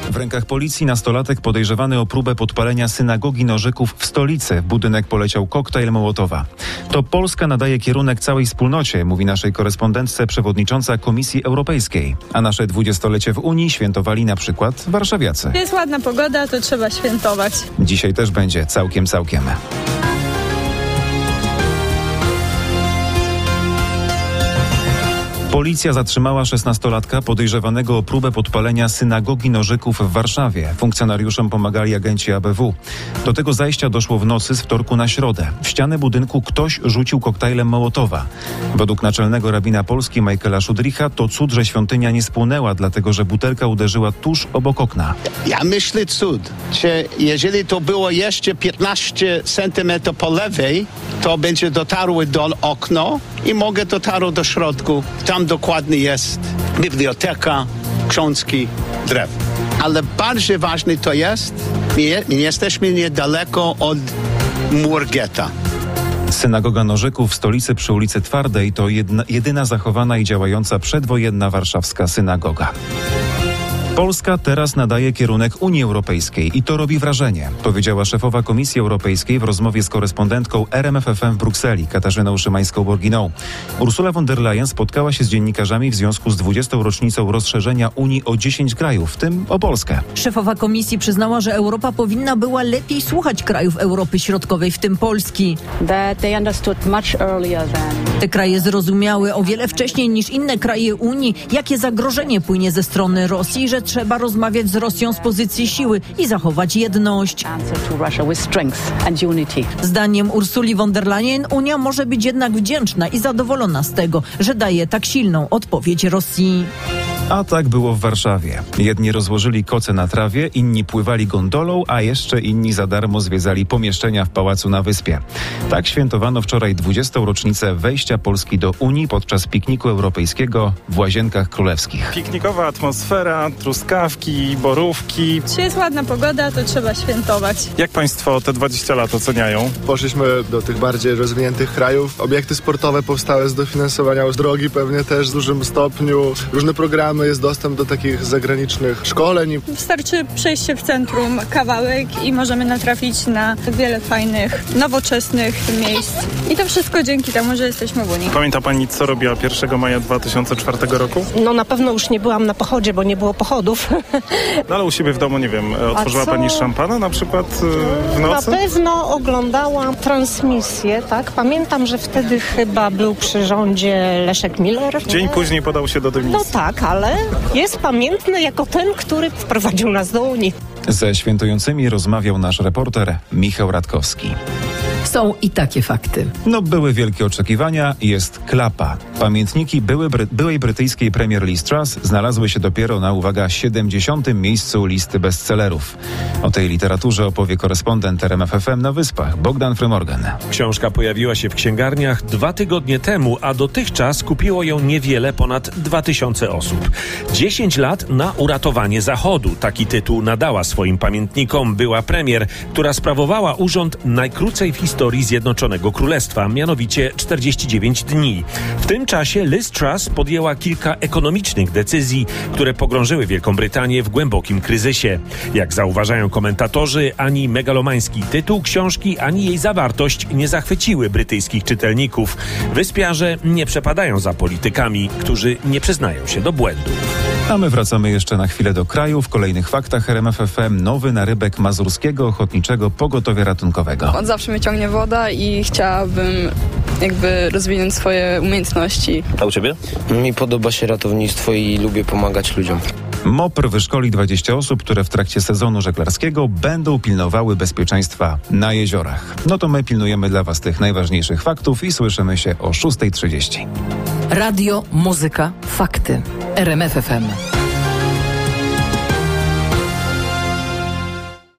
W rękach policji nastolatek podejrzewany o próbę podpalenia synagogi Nożyków w stolicy. W budynek poleciał koktajl Mołotowa. To Polska nadaje kierunek całej wspólnocie, mówi naszej korespondentce przewodnicząca Komisji Europejskiej. A nasze 20-lecie w Unii świętowali na przykład warszawiacy. Jest ładna pogoda, to trzeba świętować. Dzisiaj też będzie całkiem. Policja zatrzymała 16-latka podejrzewanego o próbę podpalenia synagogi Nożyków w Warszawie. Funkcjonariuszom pomagali agenci ABW. Do tego zajścia doszło w nocy z wtorku na środę. W ściany budynku ktoś rzucił koktajlem Mołotowa. Według naczelnego rabina Polski Michaela Szudricha to cud, że świątynia nie spłonęła, dlatego że butelka uderzyła tuż obok okna. Ja myślę cud, że jeżeli to było jeszcze 15 centymetrów po lewej, to będzie dotarło do okna i mogę dotarło do środku. Tam dokładnie jest biblioteka, książki, drew. Ale bardziej ważne to jest, my jesteśmy niedaleko od mur getta. Synagoga Nożyków w stolicy przy ulicy Twardej to jedyna zachowana i działająca przedwojenna warszawska synagoga. Polska teraz nadaje kierunek Unii Europejskiej i to robi wrażenie, powiedziała szefowa Komisji Europejskiej w rozmowie z korespondentką RMFFM w Brukseli, Katarzyną Szymańską-Borginą. Ursula von der Leyen spotkała się z dziennikarzami w związku z 20. rocznicą rozszerzenia Unii o 10 krajów, w tym o Polskę. Szefowa Komisji przyznała, że Europa powinna była lepiej słuchać krajów Europy Środkowej, w tym Polski. Te kraje zrozumiały o wiele wcześniej niż inne kraje Unii, jakie zagrożenie płynie ze strony Rosji, że trzeba rozmawiać z Rosją z pozycji siły i zachować jedność. Zdaniem Ursuli von der Leyen Unia może być jednak wdzięczna i zadowolona z tego, że daje tak silną odpowiedź Rosji. A tak było w Warszawie. Jedni rozłożyli koce na trawie, inni pływali gondolą, a jeszcze inni za darmo zwiedzali pomieszczenia w pałacu na Wyspie. Tak świętowano wczoraj 20. rocznicę wejścia Polski do Unii podczas pikniku europejskiego w Łazienkach Królewskich. Piknikowa atmosfera, truskawki, borówki. Jeśli jest ładna pogoda, to trzeba świętować. Jak państwo te 20 lat oceniają? Poszliśmy do tych bardziej rozwiniętych krajów. Obiekty sportowe powstałe z dofinansowania, drogi pewnie też w dużym stopniu, różne programy. Jest dostęp do takich zagranicznych szkoleń. Wystarczy przejść się w centrum kawałek i możemy natrafić na wiele fajnych, nowoczesnych miejsc. I to wszystko dzięki temu, że jesteśmy w Unii. Pamięta pani, co robiła 1 maja 2004 roku? No na pewno już nie byłam na pochodzie, bo nie było pochodów. No ale u siebie w domu, nie wiem, otworzyła pani szampana na przykład w nocy? Na pewno oglądałam transmisję, tak? Pamiętam, że wtedy chyba był przy rządzie Leszek Miller. Dzień później podał się do dymisji. No tak, ale jest pamiętny jako ten, który wprowadził nas do Unii. Ze świętującymi rozmawiał nasz reporter Michał Radkowski. Są i takie fakty. No były wielkie oczekiwania, jest klapa. Pamiętniki byłej brytyjskiej premier Liz Truss znalazły się dopiero na, uwaga, 70. miejscu listy bestsellerów. O tej literaturze opowie korespondent RMFFM na Wyspach, Bogdan Frymorgan. Książka pojawiła się w księgarniach 2 tygodnie temu, a dotychczas kupiło ją niewiele ponad 2000 osób. 10 lat na uratowanie Zachodu. Taki tytuł nadała swoim pamiętnikom była premier, która sprawowała urząd najkrócej w historii Zjednoczonego Królestwa, mianowicie 49 dni. W tym czasie Liz Truss podjęła kilka ekonomicznych decyzji, które pogrążyły Wielką Brytanię w głębokim kryzysie. Jak zauważają komentatorzy, ani megalomański tytuł książki, ani jej zawartość nie zachwyciły brytyjskich czytelników. Wyspiarze nie przepadają za politykami, którzy nie przyznają się do błędu. A my wracamy jeszcze na chwilę do kraju. W kolejnych faktach RMFFM nowy narybek Mazurskiego Ochotniczego Pogotowia Ratunkowego. Od zawsze mnie ciągnie woda i chciałabym rozwinąć swoje umiejętności. A u ciebie? Mi podoba się ratownictwo i lubię pomagać ludziom. MOPR wyszkoli 20 osób, które w trakcie sezonu żeglarskiego będą pilnowały bezpieczeństwa na jeziorach. No to my pilnujemy dla was tych najważniejszych faktów i słyszymy się o 6:30. Radio, muzyka, fakty. RMFFM.